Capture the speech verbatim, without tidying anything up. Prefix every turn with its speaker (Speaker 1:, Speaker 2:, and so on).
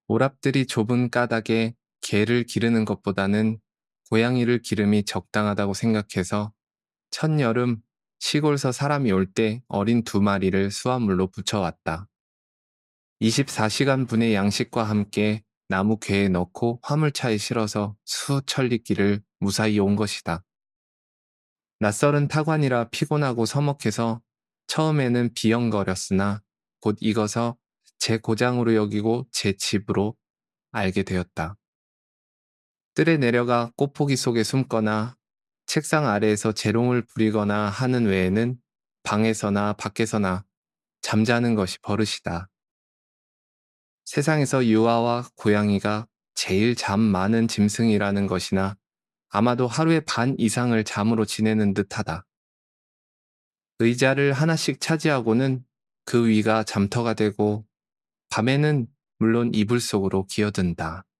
Speaker 1: 오랍들이 좁은 까닭에 개를 기르는 것보다는 고양이를 기름이 적당하다고 생각해서 첫여름 시골서 사람이 올 때 어린 두 마리를 수화물로 붙여왔다. 이십사 시간 분의 양식과 함께 나무 궤에 넣고 화물차에 실어서 수천리길을 무사히 온 것이다. 낯설은 타관이라 피곤하고 서먹해서 처음에는 비영거렸으나 곧 익어서 제 고장으로 여기고 제 집으로 알게 되었다. 뜰에 내려가 꽃포기 속에 숨거나 책상 아래에서 재롱을 부리거나 하는 외에는 방에서나 밖에서나 잠자는 것이 버릇이다. 세상에서 유아와 고양이가 제일 잠 많은 짐승이라는 것이나 아마도 하루에 반 이상을 잠으로 지내는 듯하다. 의자를 하나씩 차지하고는 그 위가 잠터가 되고 밤에는 물론 이불 속으로 기어든다.